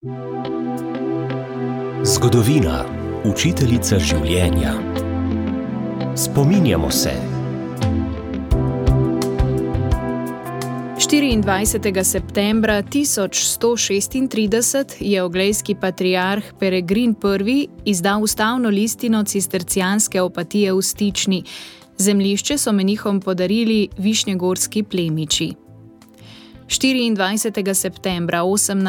Zgodovina, učiteljica življenja. Spominjamo se. 24. septembra 1136 je oglejski patriarh Peregrin I. izdal ustavno listino cistercijanske opatije v Stični. Zemljišče so menihom podarili višnjegorski plemiči. 24. septembra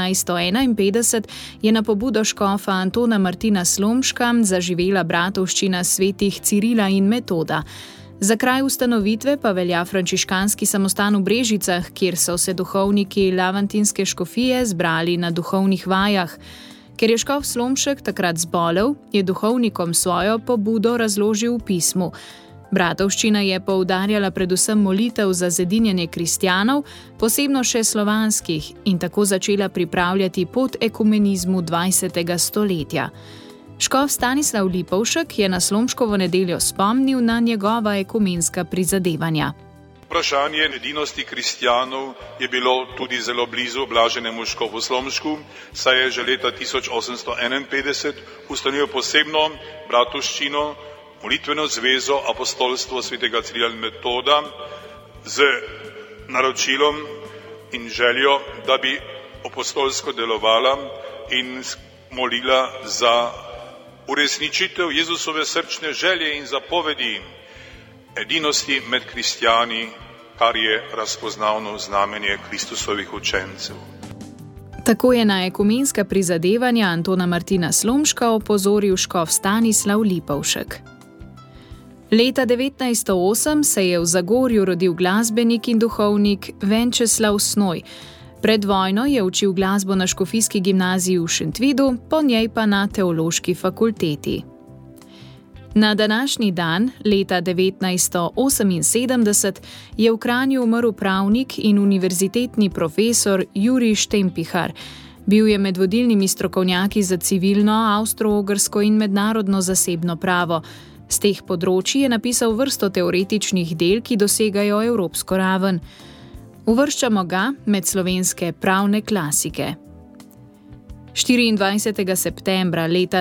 1851 je na pobudo škofa Antona Martina Slomška zaživela bratovščina svetih Cirila in Metoda. Za kraj ustanovitve pa velja frančiškanski samostan v Brežicah, kjer so se duhovniki lavantinske škofije zbrali na duhovnih vajah. Ker je škof Slomšek takrat zbolel, je duhovnikom svojo pobudo razložil v pismu. Bratovščina je poudarjala predvsem molitev za zedinjenje kristjanov, posebno še slovanskih, in tako začela pripravljati pot ekumenizmu 20. stoletja. Škof Stanislav Lipovšek je na Slomškovo nedeljo spomnil na njegova ekumenska prizadevanja. Vprašanje edinosti kristjanov je bilo tudi zelo blizu blaženemu škofu Slomšku, saj je že leta 1851 ustanovil posebno bratovščino, molitveno zvezo apostolstvo svetega Cirila in Metoda z naročilom in željo, da bi apostolsko delovala in molila za uresničitev Jezusove srčne želje in zapovedi edinosti med kristjani, kar je razpoznavno znamenje Kristusovih učencev. Tako je na ekumenska prizadevanja Antona Martina Slomška opozoril škof Stanislav Lipovšek. Leta 1908 se je v Zagorju rodil glasbenik in duhovnik Venčeslav Snoj. Pred vojno je učil glasbo na škofijski gimnaziji v Šentvidu, po njej pa na teološki fakulteti. Na današnji dan, leta 1978, je v Kranju umrl pravnik in univerzitetni profesor Jurij Štempihar. Bil je med vodilnimi strokovnjaki za civilno, avstro-ogrsko in mednarodno zasebno pravo. Z teh področji je napisal vrsto teoretičnih del, ki dosegajo evropsko raven. Uvrščamo ga med slovenske pravne klasike. 24. septembra leta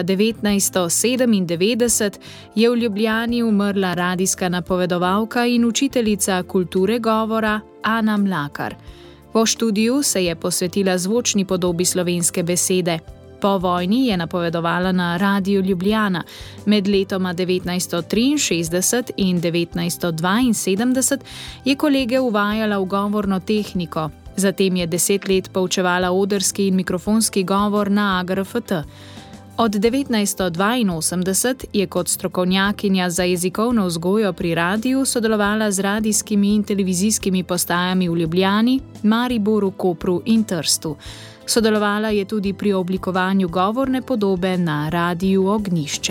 1997 je v Ljubljani umrla radijska napovedovalka in učiteljica kulture govora Ana Mlakar. Po študiju se je posvetila zvočni podobi slovenske besede. Po vojni je napovedovala na Radiu Ljubljana. Med letoma 1963 in 1972 je kolege uvajala v govorno tehniko. Zatem je 10 let poučevala odrski in mikrofonski govor na AGRFT. Od 1982 je kot strokovnjakinja za jezikovno vzgojo pri radiju sodelovala z radijskimi in televizijskimi postajami v Ljubljani, Mariboru, Kopru in Trstu. Sodelovala je tudi pri oblikovanju govorne podobe na Radiju Ognjišče.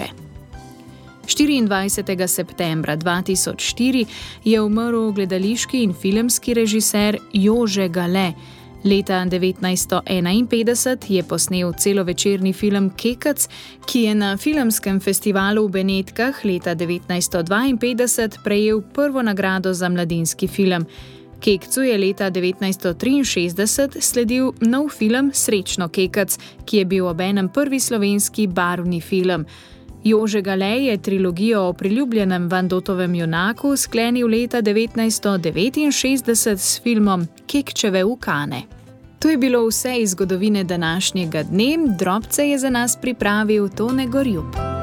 24. septembra 2004 je umrl gledališki in filmski režiser Jože Gale. Leta 1951 je posnel celovečerni film Kekec, ki je na filmskem festivalu v Benetkah leta 1952 prejel prvo nagrado za mladinski film. Kekcu je leta 1963 sledil nov film Srečno Kekec, ki je bil obenem prvi slovenski barvni film. Jože Gale je trilogijo o priljubljenem Vandotovem junaku sklenil leta 1969 s filmom Kekčeve ukane. To je bilo vse iz zgodovine današnjega dne, drobce je za nas pripravil Tone Gorjup.